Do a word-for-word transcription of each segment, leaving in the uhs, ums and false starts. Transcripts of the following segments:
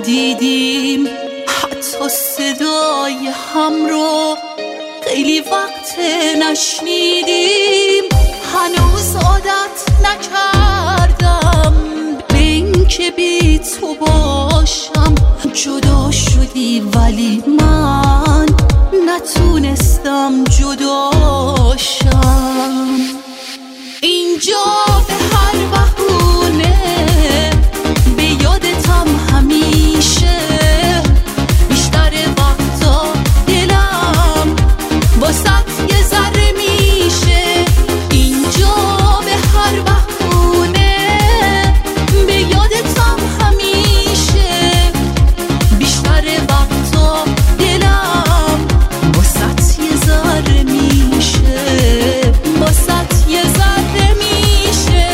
ندیدیم، حتی صدای هم رو خیلی وقت نشنیدیم. هنوز عادت نکردم به این که بی تو باشم. جدا شدی ولی من نتونستم جداشم. اینجا به هر بهونه به یادتم همیشه، بیشتر وقتا دلم واسط یه ذره میشه. اینجا به هر بهونه به یادتم همیشه، بیشتر وقتا دلم واسط یه ذره میشه، واسط یه ذره میشه.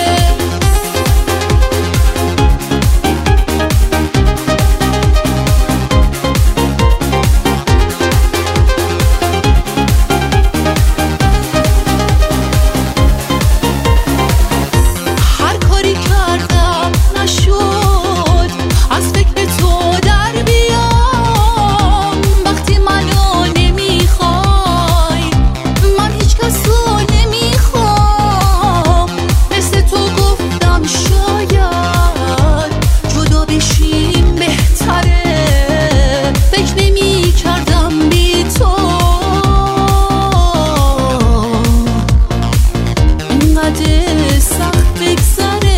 هر کاری کردم نشد از فکر تو در بیام. وقتی منو نمیخوای من هیچ کسو نمیخوام. مثل تو گفتم شاید جدا بشیم بهتره، فکر نمی کردم بی تو اینقدر سخت بگذره.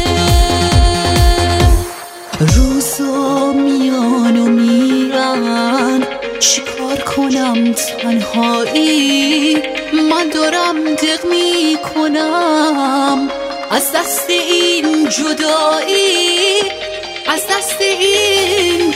روزا میان و میرن، چیکار کنم تنهایی؟ من دارم دق میکنم از دست این جدایی، از دست این